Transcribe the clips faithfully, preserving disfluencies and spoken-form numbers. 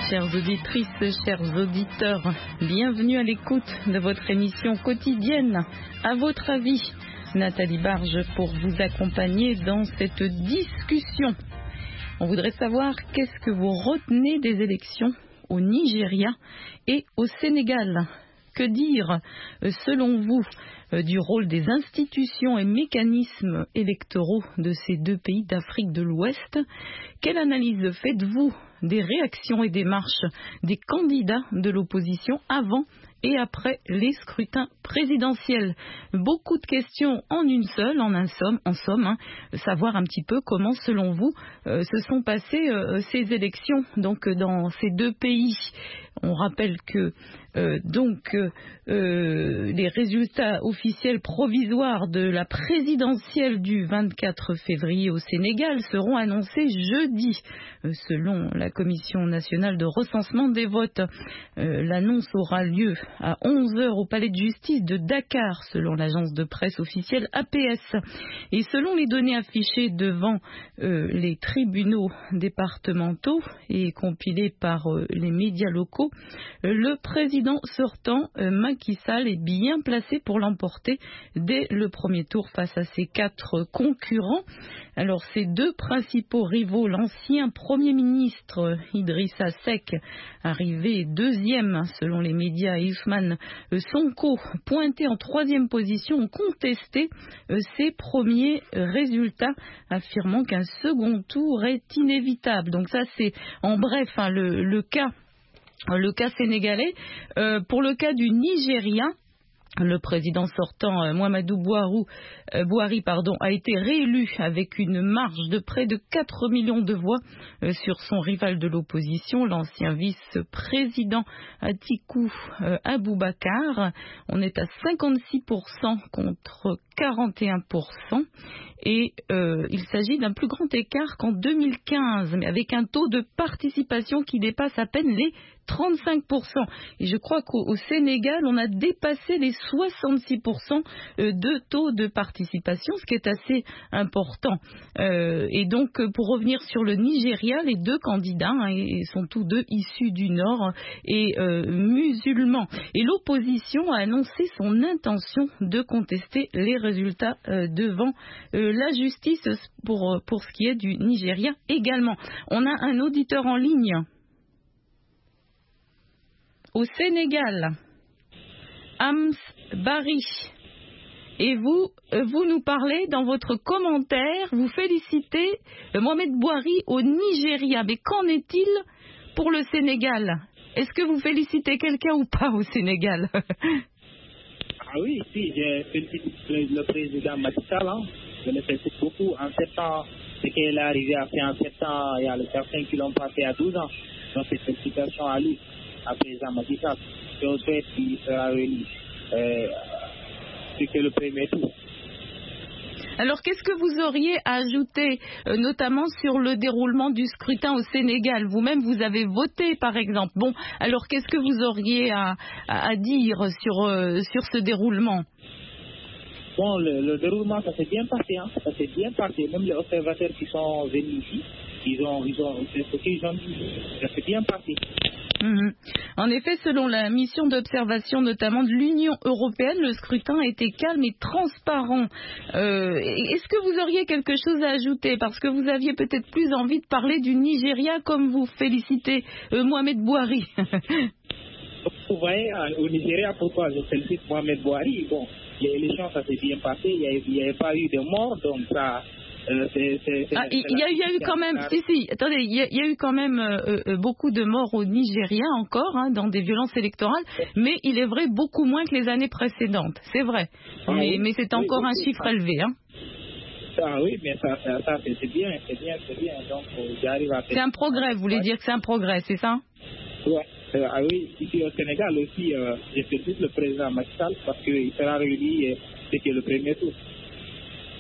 Chères auditrices, chers auditeurs, bienvenue à l'écoute de votre émission quotidienne. À votre avis, Nathalie Barge pour vous accompagner dans cette discussion. On voudrait savoir qu'est-ce que vous retenez des élections au Nigeria et au Sénégal. Que dire, selon vous, du rôle des institutions et mécanismes électoraux de ces deux pays d'Afrique de l'Ouest? Quelle analyse faites-vous des réactions et des marches des candidats de l'opposition avant et après les scrutins présidentiels? Beaucoup de questions en une seule, en un somme, en somme, hein, savoir un petit peu comment, selon vous, euh, se sont passées euh, ces élections donc dans ces deux pays. On rappelle que euh, donc euh, les résultats officiels provisoires de la présidentielle du vingt-quatre février au Sénégal seront annoncés jeudi, euh, selon la Commission nationale de recensement des votes. Euh, l'annonce aura lieu à onze heures au palais de justice de Dakar, selon l'agence de presse officielle A P S. Et selon les données affichées devant euh, les tribunaux départementaux et compilées par euh, les médias locaux, euh, le président sortant, euh, Macky Sall, est bien placé pour l'emporter dès le premier tour face à ses quatre concurrents. Alors, ces deux principaux rivaux, l'ancien Premier ministre Idrissa Seck, arrivé deuxième selon les médias, et Ousmane Sonko, pointé en troisième position, ont contesté ces premiers résultats, affirmant qu'un second tour est inévitable. Donc ça, c'est en bref hein, le, le cas, le cas sénégalais. Euh, pour le cas du Nigeria, le président sortant, euh, Muhammadu Buhari, euh, Buhari pardon, a été réélu avec une marge de près de quatre millions de voix euh, sur son rival de l'opposition, l'ancien vice-président Atiku euh, Abubakar. On est à cinquante-six pour cent contre quarante et un pour cent. Et euh, il s'agit d'un plus grand écart qu'en deux mille quinze, mais avec un taux de participation qui dépasse à peine les trente-cinq pour cent. Et je crois qu'au au Sénégal, on a dépassé les soixante-six pour cent de taux de participation, ce qui est assez important. Euh, et donc, pour revenir sur le Nigeria, les deux candidats hein, sont tous deux issus du Nord et euh, musulmans. Et l'opposition a annoncé son intention de contester les résultats euh, devant euh, la justice pour, pour ce qui est du Nigeria également. On a un auditeur en ligne. Au Sénégal, Hams Bari. Et vous, vous nous parlez dans votre commentaire, vous félicitez Mohamed Buhari au Nigeria. Mais qu'en est-il pour le Sénégal? Est-ce que vous félicitez quelqu'un ou pas au Sénégal? Ah oui, si, je félicite le président Macky Sall. Hein. Je le félicite beaucoup. En sept ans, ce qu'il est arrivé à faire en sept ans, il y a certains qui l'ont passé à douze ans. Donc, c'est félicitations à lui, à président Macky Sall. Je souhaite qu'il sera réélu. Euh, c'est le premier tour. Alors, qu'est-ce que vous auriez à ajouter, euh, notamment sur le déroulement du scrutin au Sénégal? Vous-même, vous avez voté, par exemple. Bon, alors, qu'est-ce que vous auriez à, à, à dire sur, euh, sur ce déroulement? Bon, le, le déroulement, ça s'est bien passé. Hein. Ça s'est bien passé. Même les observateurs qui sont venus ici, ils ont, ils ont, c'est ce qu'ils ont dit. Ça s'est bien passé. Mmh. En effet, selon la mission d'observation notamment de l'Union européenne, le scrutin a été calme et transparent. Euh, est-ce que vous auriez quelque chose à ajouter? Parce que vous aviez peut-être plus envie de parler du Nigeria, comme vous félicitez euh, Mohamed Buhari. Vous voyez, au Nigeria, pourquoi je félicite Mohamed Buhari? Bon, l'élection, ça s'est bien passé, il n'y avait pas eu de mort, donc ça... Euh, c'est, c'est, c'est ah, il y, y, y a eu quand même, si si, attendez, il y, y a eu quand même euh, euh, beaucoup de morts au Nigeria encore, hein, dans des violences électorales, mais il est vrai beaucoup moins que les années précédentes, c'est vrai, ah, mais, oui, mais c'est oui, encore oui, un oui, chiffre ça, élevé. Hein. Ça, oui, mais ça, ça, ça c'est, c'est bien, c'est bien, c'est bien, donc j'arrive à... C'est un progrès, vous voulez ouais. dire que c'est un progrès, c'est ça? Ouais. Euh, ah oui, ici au Sénégal aussi, euh, je félicite le président Macky Sall parce qu'il sera réuni, euh, c'est que le premier tour.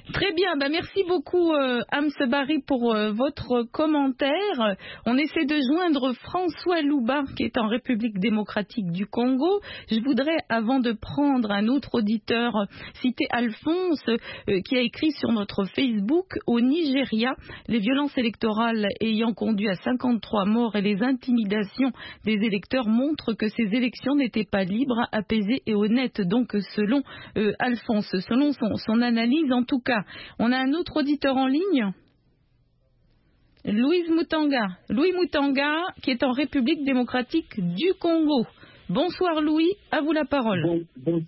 Très bien, bah merci beaucoup euh, Amse Barry pour euh, votre commentaire. On essaie de joindre François Louba qui est en République démocratique du Congo. Je voudrais, avant de prendre un autre auditeur, citer Alphonse euh, qui a écrit sur notre Facebook: au Nigeria, les violences électorales ayant conduit à cinquante-trois morts et les intimidations des électeurs montrent que ces élections n'étaient pas libres, apaisées et honnêtes. Donc selon euh, Alphonse, selon son, son analyse en tout cas. On a un autre auditeur en ligne, Louise Moutanga. Louis Moutanga, qui est en République démocratique du Congo. Bonsoir Louis, à vous la parole. Bon, bon,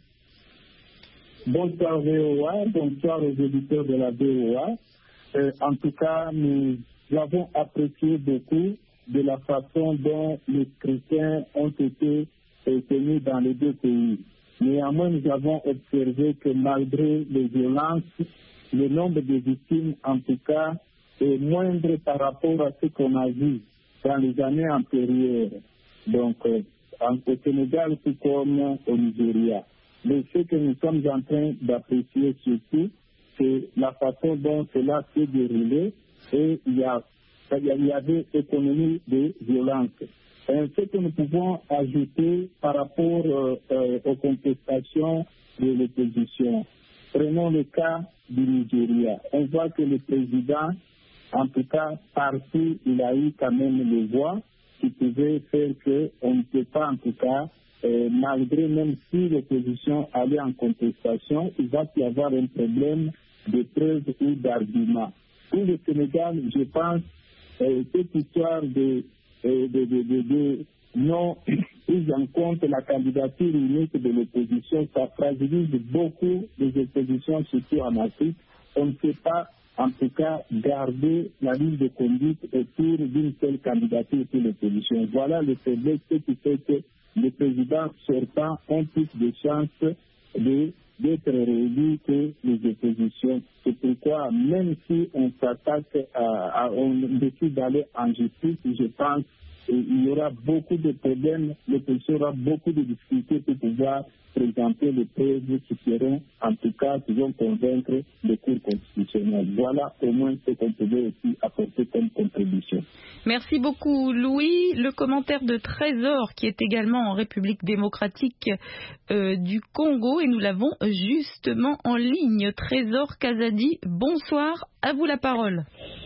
bonsoir V O A, bonsoir aux auditeurs de la V O A. Euh, en tout cas, nous avons apprécié beaucoup de la façon dont les chrétiens ont été tenus dans les deux pays. Néanmoins, nous avons observé que malgré les violences, le nombre de victimes, en tout cas, est moindre par rapport à ce qu'on a vu dans les années antérieures. Donc, euh, au Sénégal, tout comme au Nigeria. Mais ce que nous sommes en train d'apprécier surtout, c'est la façon dont cela s'est déroulé et il y, a, il y avait économie de violence. Et ce que nous pouvons ajouter par rapport euh, euh, aux contestations de l'opposition. Prenons le cas du Nigeria. On voit que le président, en tout cas, partout, il a eu quand même les voix qui pouvaient faire qu'on ne peut pas, en tout cas, euh, malgré même si l'opposition allait en contestation, il va y avoir un problème de preuve ou d'argument. Pour le Sénégal, je pense, euh, cette histoire de, euh, de, de, de, de non prise en compte la candidature unique de l'opposition, ça fragilise beaucoup les oppositions, surtout en Afrique. On ne peut pas, en tout cas, garder la ligne de conduite autour d'une seule candidature pour l'opposition. Voilà le problème, ce qui fait que les présidents sortants ont plus de chances de, d'être réélus que les oppositions. C'est pourquoi, même si on s'attaque, à, à, on décide d'aller en justice, je pense il y aura beaucoup de problèmes, l'opposition aura beaucoup de difficultés pour pouvoir présenter les preuves qui seront, en tout cas, qui vont convaincre les cours constitutionnels. Voilà au moins ce qu'on pouvait aussi apporter comme contribution. Merci beaucoup Louis. Le commentaire de Trésor, qui est également en République démocratique euh, du Congo, et nous l'avons justement en ligne. Trésor Kazadi, bonsoir, à vous la parole.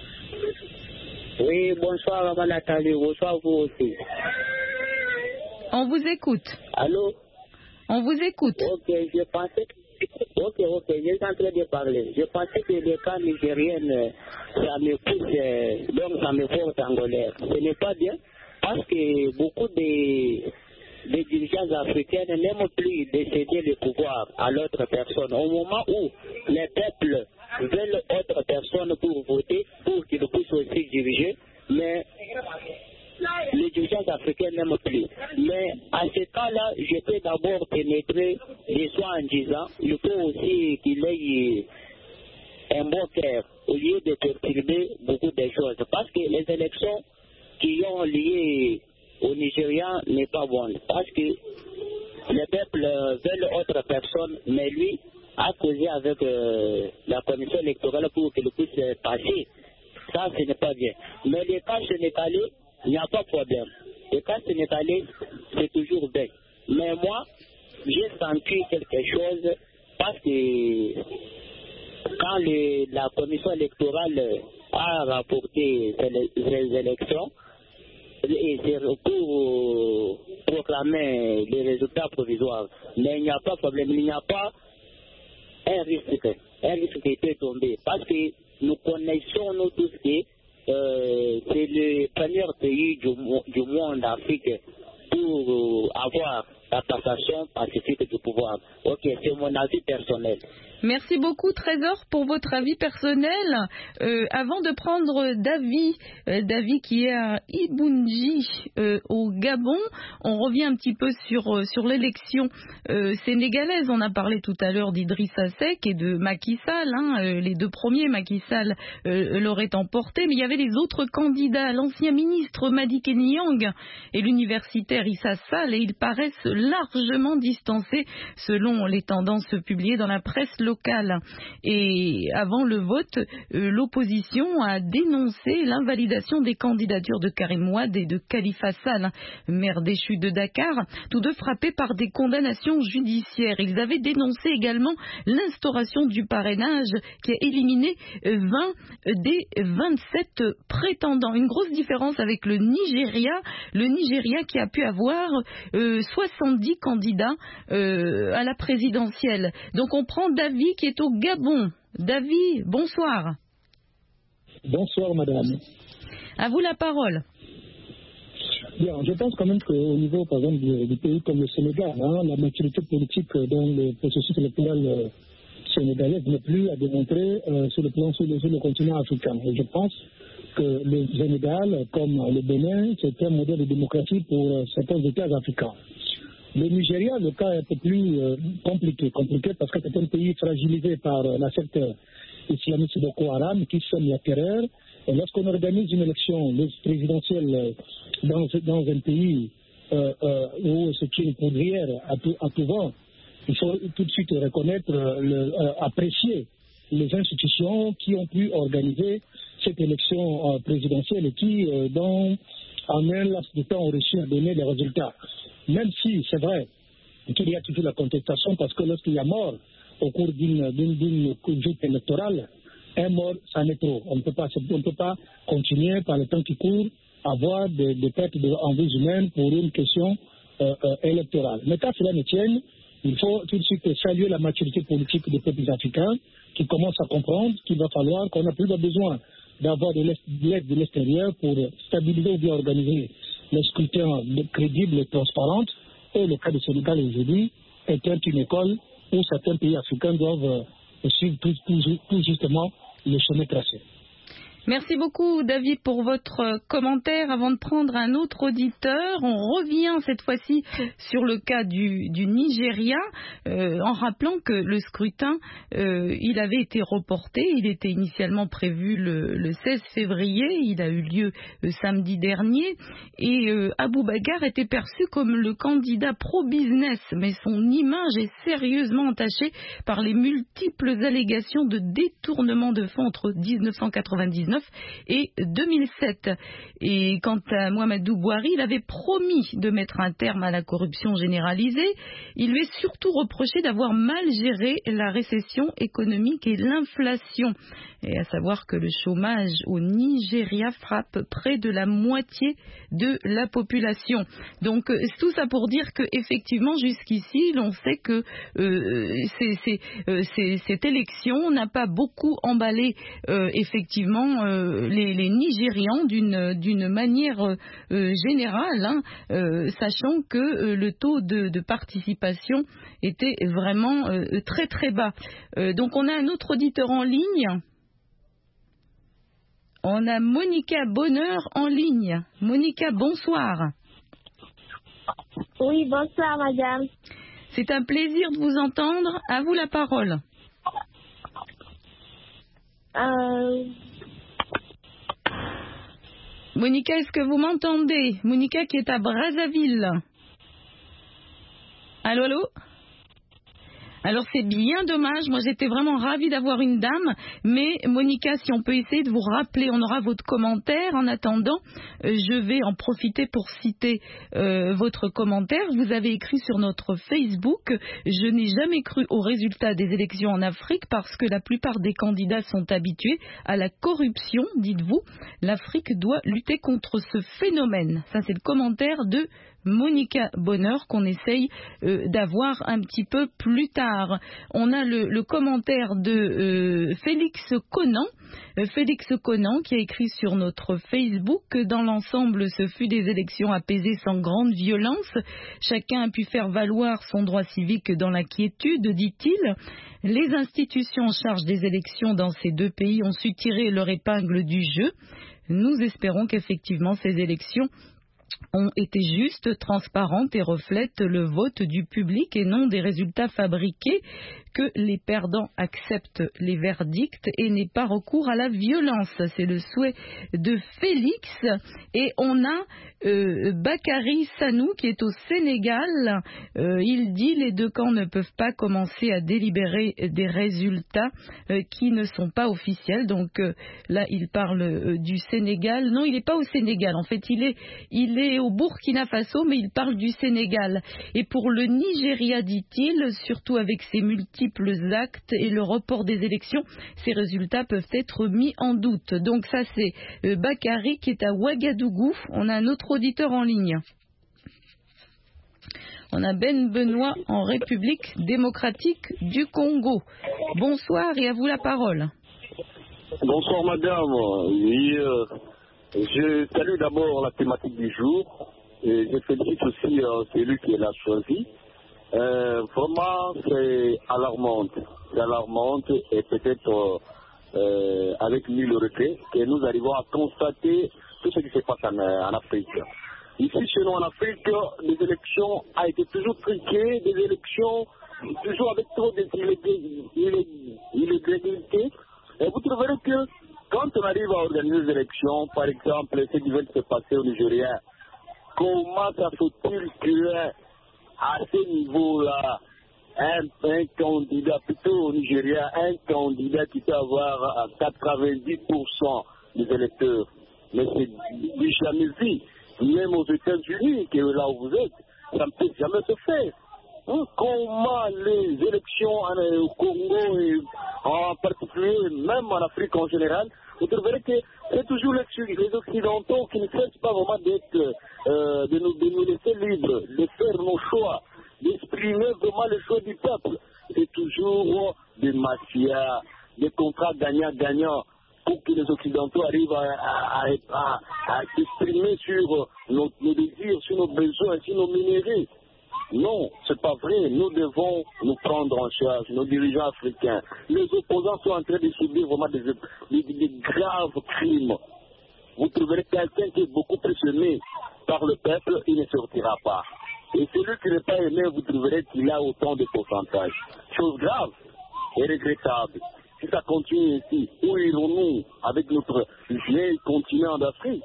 Oui, bonsoir Maman Nathalie, bonsoir vous aussi. On vous écoute. Allô? On vous écoute. Ok, je pensais que... Ok, ok, je suis en train de parler. Je pensais que les cas nigériens, ça me pousse, donc ça me porte en colère. Ce n'est pas bien, parce que beaucoup de, de dirigeants africains n'aiment plus de céder le pouvoir à l'autre personne. Au moment où les peuples veulent autre personne pour voter, pour qu'ils puissent aussi diriger, mais les dirigeants africains n'aiment plus. Mais à ce cas-là, je peux d'abord pénétrer les soins en disant il faut aussi qu'il ait un bon cœur au lieu de perturber beaucoup de choses. Parce que les élections qui ont lié au Nigeria n'est pas bonne. Parce que les peuples veulent autre personne, mais lui a causé avec euh, la commission électorale pour qu'il puisse euh, passer. Ça, ce n'est pas bien. Mais les cas sénégalais, il n'y a pas de problème. Les cas sénégalais, c'est toujours bien. Mais moi, j'ai senti quelque chose parce que quand le, la commission électorale a rapporté ces élections, et c'est pour proclamer les résultats provisoires. Mais il n'y a pas de problème. Il n'y a pas un risque, un risque qui peut tomber. Parce que nous connaissons nous tous que euh, c'est le premier pays du, du monde d'Afrique pour euh, avoir la passation pacifique du pouvoir. Ok, c'est mon avis personnel. Merci beaucoup Trésor pour votre avis personnel. Euh, avant de prendre David, euh, David qui est à Ibunji euh, au Gabon, on revient un petit peu sur, euh, sur l'élection euh, sénégalaise. On a parlé tout à l'heure d'Idrissa Seck et de Macky Sall. Hein, euh, les deux premiers, Macky Sall euh, l'auraient emporté, mais il y avait les autres candidats, l'ancien ministre Madické Niang et l'universitaire Issa Sall, et ils paraissent largement distancés selon les tendances publiées dans la presse locale. locales. Et avant le vote, euh, l'opposition a dénoncé l'invalidation des candidatures de Karim Wade et de Khalifa Sall, maire déchu de Dakar, tous deux frappés par des condamnations judiciaires. Ils avaient dénoncé également l'instauration du parrainage qui a éliminé vingt des vingt-sept prétendants. Une grosse différence avec le Nigeria, le Nigeria qui a pu avoir euh, soixante-dix candidats euh, à la présidentielle. Donc on prend David qui est au Gabon. David, bonsoir. Bonsoir madame. À vous la parole. Bien, je pense quand même qu'au niveau, par exemple, du, du pays comme le Sénégal, hein, la maturité politique dans le processus électoral euh, sénégalais n'est plus à démontrer euh, sur le plan sur le, sur le continent africain. Et je pense que le Sénégal, comme le Bénin, c'est un modèle de démocratie pour euh, certains États africains. Le Nigeria, le cas est un peu plus euh, compliqué, compliqué parce que c'est un pays fragilisé par euh, la secte islamiste Boko Haram qui sème la terreur. Et lorsqu'on organise une élection présidentielle dans, dans un pays euh, euh, où c'est une poudrière à tout, à tout vent, il faut tout de suite reconnaître, le, euh, apprécier les institutions qui ont pu organiser cette élection euh, présidentielle et qui, euh, dans, en un laps de temps, ont réussi à donner les résultats. Même si c'est vrai qu'il y a toujours la contestation, parce que lorsqu'il y a mort au cours d'une, d'une, d'une conjoncture électorale, un mort, ça n'est trop. On ne peut pas, on ne peut pas continuer par le temps qui court à avoir des, des pertes de, en vie humaine pour une question euh, euh, électorale. Mais quand cela ne tienne, il faut tout de suite saluer la maturité politique des peuples africains qui commencent à comprendre qu'il va falloir qu'on n'a plus besoin d'avoir de l'aide de l'extérieur pour stabiliser ou bien organiser les scrutins crédibles et transparents. Et le cas du Sénégal aujourd'hui est une école où certains pays africains doivent suivre tout, tout, tout justement le chemin tracé. Merci beaucoup David pour votre commentaire. Avant de prendre un autre auditeur, on revient cette fois-ci sur le cas du, du Nigeria euh, en rappelant que le scrutin euh, il avait été reporté, il était initialement prévu le, le seize février, il a eu lieu euh, samedi dernier et euh, Aboubacar était perçu comme le candidat pro-business, mais son image est sérieusement entachée par les multiples allégations de détournement de fonds entre dix-neuf cent quatre-vingt-dix-neuf et deux mille sept. Et quant à Mouhamadou Bouhari, il avait promis de mettre un terme à la corruption généralisée. Il lui est surtout reproché d'avoir mal géré la récession économique et l'inflation. Et à savoir que le chômage au Nigeria frappe près de la moitié de la population. Donc tout ça pour dire que effectivement jusqu'ici, l'on sait que euh, c'est, c'est, euh, c'est, cette élection n'a pas beaucoup emballé euh, effectivement euh, les, les Nigérians d'une, d'une manière euh, générale, hein, euh, sachant que euh, le taux de, de participation était vraiment euh, très très bas. Euh, donc on a un autre auditeur en ligne. On a Monica Bonheur en ligne. Monica, bonsoir. Oui, bonsoir madame. C'est un plaisir de vous entendre. À vous la parole. Euh... Monica, est-ce que vous m'entendez? Monica qui est à Brazzaville. Allô, allô? Alors c'est bien dommage, moi j'étais vraiment ravie d'avoir une dame, mais Monica, si on peut essayer de vous rappeler, on aura votre commentaire. En attendant, euh, je vais en profiter pour citer euh, votre commentaire. Vous avez écrit sur notre Facebook: je n'ai jamais cru aux résultats des élections en Afrique parce que la plupart des candidats sont habitués à la corruption, dites-vous. L'Afrique doit lutter contre ce phénomène. Ça c'est le commentaire de Monica Bonheur qu'on essaye euh, d'avoir un petit peu plus tard. On a le, le commentaire de euh, Félix Conan. Euh, Félix Conan qui a écrit sur notre Facebook que dans l'ensemble ce fut des élections apaisées sans grande violence. Chacun a pu faire valoir son droit civique dans la quiétude, dit-il. Les institutions en charge des élections dans ces deux pays ont su tirer leur épingle du jeu. Nous espérons qu'effectivement ces élections ont été justes, transparentes et reflètent le vote du public et non des résultats fabriqués, que les perdants acceptent les verdicts et n'aient pas recours à la violence. C'est le souhait de Félix. Et on a euh, Bakary Sanou qui est au Sénégal. Euh, il dit les deux camps ne peuvent pas commencer à délibérer des résultats euh, qui ne sont pas officiels. Donc euh, là, il parle euh, du Sénégal. Non, il n'est pas au Sénégal. En fait, il est, il est au Burkina Faso, mais il parle du Sénégal. Et pour le Nigeria, dit-il, surtout avec ses multiples actes et le report des élections, ces résultats peuvent être mis en doute. Donc ça, c'est euh, Bakary qui est à Ouagadougou. On a un autre auditeur en ligne. On a Ben Benoît en République démocratique du Congo. Bonsoir et à vous la parole. Bonsoir madame. Oui, euh, je salue d'abord la thématique du jour et je félicite aussi euh, celui qui l'a choisi. Euh, vraiment c'est alarmant. C'est alarmant et peut-être euh, avec mille regrets que nous arrivons à constater tout ce qui se passe en, en Afrique. Ici, chez nous en Afrique, les élections ont été toujours truquées, des élections toujours avec trop d'illégalité. Et vous trouverez que quand on arrive à organiser des élections, par exemple, ce qui vient de se passer au Nigeria, comment ça fait-il qu'à ce niveau-là, un, un candidat, plutôt au Nigeria, un candidat qui peut avoir quatre-vingt-dix pour cent des électeurs, mais c'est jamais vu. Même aux États-Unis, que là où vous êtes, ça ne peut jamais se faire. Hein? Comment les élections au Congo et en particulier, même en Afrique en général, vous trouverez que c'est toujours les Occidentaux qui ne cessent pas vraiment d'être, euh, de, nous, de nous laisser libres, de faire nos choix, d'exprimer vraiment le choix du peuple. C'est toujours des mafias, des contrats gagnants-gagnants, pour que les Occidentaux arrivent à, à, à, à s'exprimer sur nos, nos désirs, sur nos besoins, sur nos minéraux. Non, c'est pas vrai. Nous devons nous prendre en charge, nos dirigeants africains. Les opposants sont en train de subir vraiment des, des, des graves crimes. Vous trouverez quelqu'un qui est beaucoup pressionné par le peuple, il ne sortira pas. Et celui qui n'est pas aimé, vous trouverez qu'il a autant de pourcentage. Chose grave et regrettable. Si ça continue ici, où irons-nous avec notre vieil continent d'Afrique?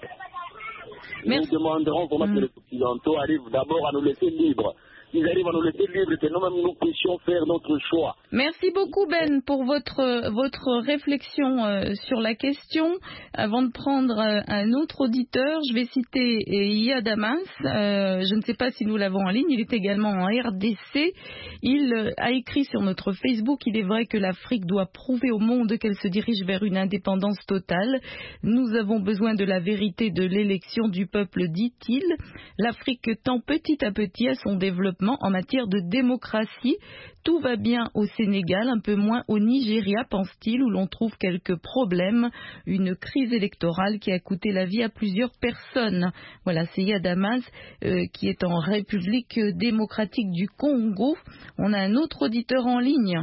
Nous demanderons vraiment mmh. que les Occidentaux arrivent d'abord à nous laisser libres. Ils arrivent à nous laisser libres, que nous-mêmes nous puissions faire notre choix. Merci beaucoup Ben pour votre, votre réflexion euh, sur la question. Avant de prendre euh, un autre auditeur, je vais citer euh, Yadamas. Euh, je ne sais pas si nous l'avons en ligne, il est également en R D C. Il euh, a écrit sur notre Facebook: il est vrai que l'Afrique doit prouver au monde qu'elle se dirige vers une indépendance totale. Nous avons besoin de la vérité de l'élection du peuple, dit-il. L'Afrique tend petit à petit à son développement en matière de démocratie. Tout va bien au Sénégal, un peu moins au Nigeria, pense-t-il, où l'on trouve quelques problèmes. Une crise électorale qui a coûté la vie à plusieurs personnes. Voilà, c'est Yadamas euh, qui est en République démocratique du Congo. On a un autre auditeur en ligne.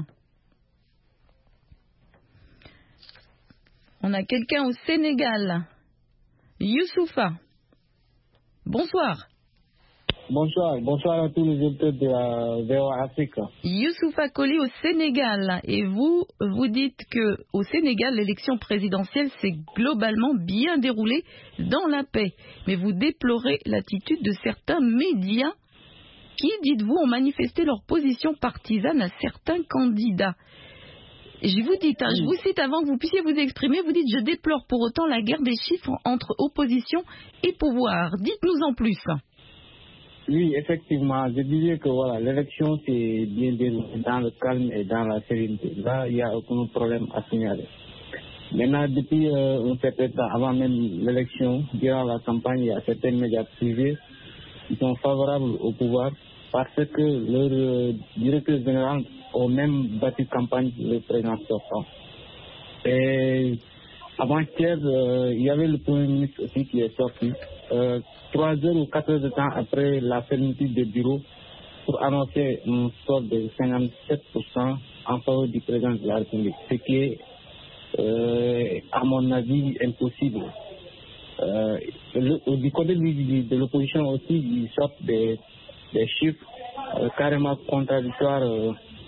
On a quelqu'un au Sénégal. Youssoufa. Bonsoir. Bonsoir, bonsoir à tous les auditeurs de la V O A Afrique. Youssoufa Koli au Sénégal. Et vous, vous dites que au Sénégal, l'élection présidentielle s'est globalement bien déroulée dans la paix. Mais vous déplorez l'attitude de certains médias qui, dites-vous, ont manifesté leur position partisane à certains candidats. Et je vous dis, hein, je vous cite avant que vous puissiez vous exprimer, vous dites: je déplore pour autant la guerre des chiffres entre opposition et pouvoir. Dites-nous en plus. Oui, effectivement, je disais que voilà, l'élection s'est bien déroulée dans le calme et dans la sérénité. Là, il n'y a aucun problème à signaler. Maintenant, depuis euh, un certain temps, avant même l'élection, durant la campagne, il y a certains médias privés qui sont favorables au pouvoir parce que leur euh, directeur général ont même battu campagne pour le président sortant. Et avant-hier, euh, il y avait le Premier ministre aussi qui est sorti. Euh, trois heures ou quatre heures de temps après la fermeture des bureaux pour annoncer un score de cinquante-sept pour cent en faveur du président de la République, ce qui est, euh, à mon avis, impossible. Euh, le, du côté de, de l'opposition aussi, ils sortent des, des chiffres euh, carrément contradictoires euh,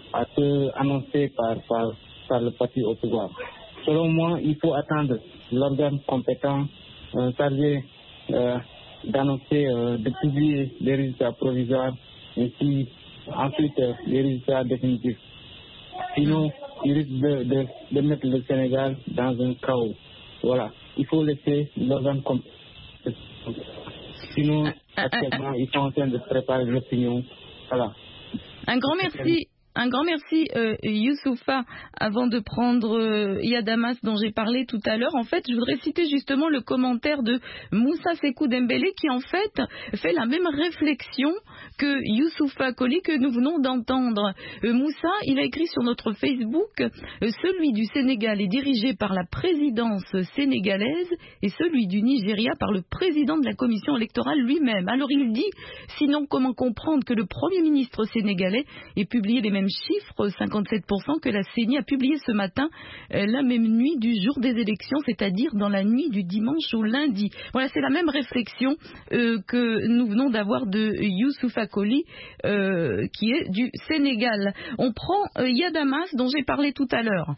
à ce annoncé par, par, par le parti au pouvoir. Selon moi, il faut attendre l'organe compétent euh, chargé euh, d'annoncer, euh, de publier les résultats provisoires et puis ensuite euh, les résultats définitifs. Sinon, il risque de, de, de mettre le Sénégal dans un chaos. Voilà, il faut laisser l'organe compétent. Sinon, actuellement, ils sont en train de préparer l'opinion. Voilà. Un grand merci. Un grand merci, euh, Youssoufa. Avant de prendre euh, Yadamas dont j'ai parlé tout à l'heure, en fait, je voudrais citer justement le commentaire de Moussa Sekou Dembélé qui, en fait, fait la même réflexion que Youssoufa Koli que nous venons d'entendre. Euh, Moussa, il a écrit sur notre Facebook euh, celui du Sénégal est dirigé par la présidence sénégalaise et celui du Nigeria par le président de la commission électorale lui-même. Alors il dit, sinon comment comprendre que le Premier ministre sénégalais ait publié les mêmes chiffres, cinquante-sept pour cent, que la C E N I a publié ce matin, euh, la même nuit du jour des élections, c'est-à-dire dans la nuit du dimanche au lundi. Voilà, c'est la même réflexion euh, que nous venons d'avoir de Youssoufa Koli, euh, qui est du Sénégal. On prend euh, Yadamas, dont j'ai parlé tout à l'heure.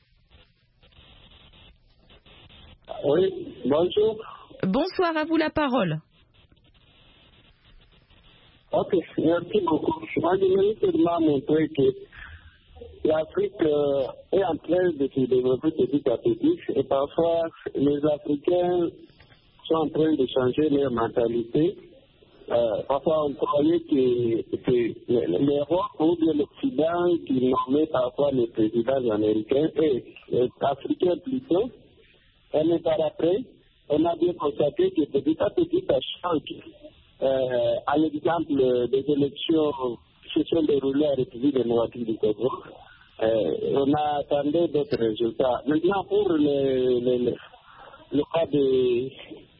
Oui, bonjour. Bonsoir, à vous la parole. Ok, merci beaucoup. Moi, je voulais seulement montrer que l'Afrique euh, est en train de se développer petit à petit et parfois les Africains sont en train de changer leur mentalité. Euh, parfois on croyait que, que l'Europe ou bien l'Occident qui nommait parfois les présidents américains et les Africains plutôt. Et mais par après, on a bien constaté que petit à petit ça change. Euh, à l'exemple des élections qui se sont déroulées à la République démocratique du Congo, euh, on a attendu d'autres résultats. Maintenant, pour le, le, le, le cas de,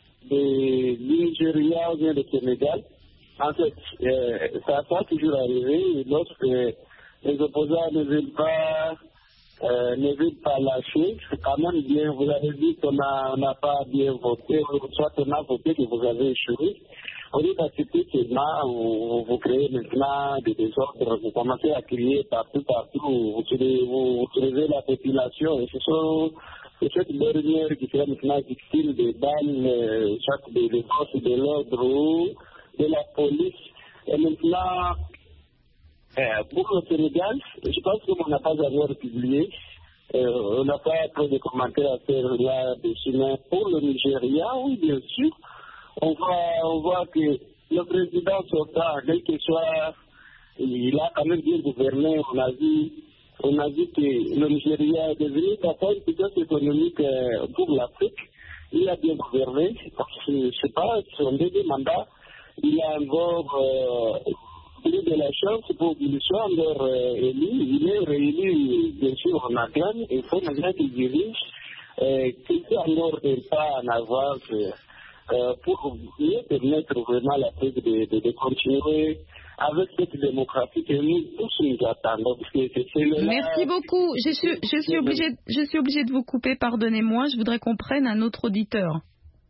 de Nigeria ou bien de Sénégal, en fait, euh, ça va toujours arriver lorsque les opposants ne veulent pas, euh, ne veulent pas lâcher. Quand même bien, vous avez dit qu'on n'a pas bien voté, soit on a voté que vous avez échoué. Au lieu d'accepter seulement, vous, vous créez maintenant des désordres, vous commencez à crier partout, partout, vous soulevez la population, et ce sont cette dernière qui sera maintenant victime des balles, chaque des, des forces de l'ordre ou de la police. Et maintenant, euh, pour le Sénégal, je pense qu'on n'a pas encore publié, euh, on n'a pas trop de commentaires à faire là-dessus, mais pour le Nigeria, oui, bien sûr. On voit, on voit que le président sortant, quel que soit, il a quand même bien gouverné. On a vu, on a vu que le Nigeria est devenu parfois une puissance économique pour l'Afrique. Il a bien gouverné. Je ne sais pas, son deuxième mandat, il a encore euh, eu de la chance pour qu'il soit encore euh, élu. Il est réélu, bien sûr, en acclame. Il faut maintenant qu'il dirige, euh, qu'il soit encore pas en avance. Euh, pour mieux permettre vraiment la l'Afrique de, de, de continuer avec cette démocratie que nous tous nous attendons. Parce que c'est le Merci beaucoup. Je suis, je, suis obligée, je suis obligée de vous couper, pardonnez-moi. Je voudrais qu'on prenne un autre auditeur.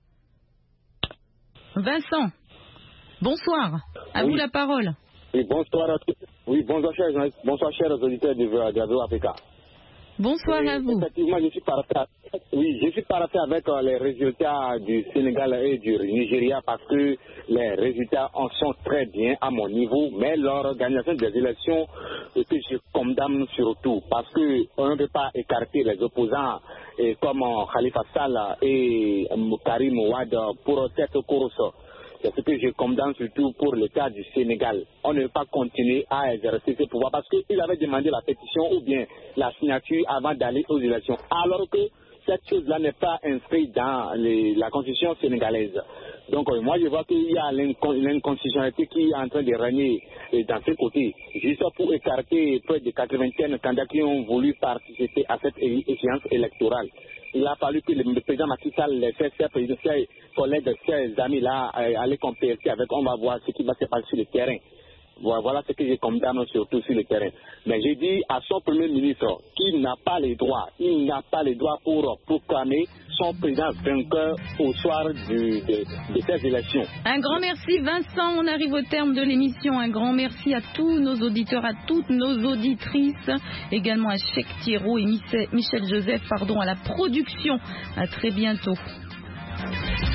Vincent, bonsoir. À oui. vous la parole. Oui, bonsoir à tous. Oui, bonsoir, chers, bonsoir, chers auditeurs de, de Radio Africa. Bonsoir et, à vous. Effectivement, je suis parfait. Oui, je suis parfait avec euh, les résultats du Sénégal et du Nigeria parce que les résultats en sont très bien à mon niveau, mais l'organisation des élections euh, que je condamne surtout parce qu'on ne peut pas écarter les opposants et comme euh, Khalifa Sall et euh, Karim Ouad pour cette course. C'est ce que je condamne surtout pour le cas du Sénégal. On ne peut pas continuer à exercer ce pouvoir parce qu'ils avaient demandé la pétition ou bien la signature avant d'aller aux élections. Alors que cette chose-là n'est pas inscrite dans les, la constitution sénégalaise. Donc euh, moi je vois qu'il y a l'inconstitutionnalité qui est en train de régner euh, dans ce côté. Juste pour écarter près de quatre-vingtaine candidats qui ont voulu participer à cette échéance électorale. Il a fallu que le président Macky Sall les fait ses présidents, ses collègues, ses amis là, euh, aller compéter avec, on va voir ce qui va se passer sur le terrain. Voilà ce que je condamne surtout sur le terrain. Mais j'ai dit à son Premier ministre qu'il n'a pas les droits, il n'a pas les droits pour proclamer son président vainqueur au soir du, de, de ces élections. Un grand merci Vincent, on arrive au terme de l'émission. Un grand merci à tous nos auditeurs, à toutes nos auditrices, également à Cheikh Thierry et Michel Joseph pardon, à la production. À très bientôt.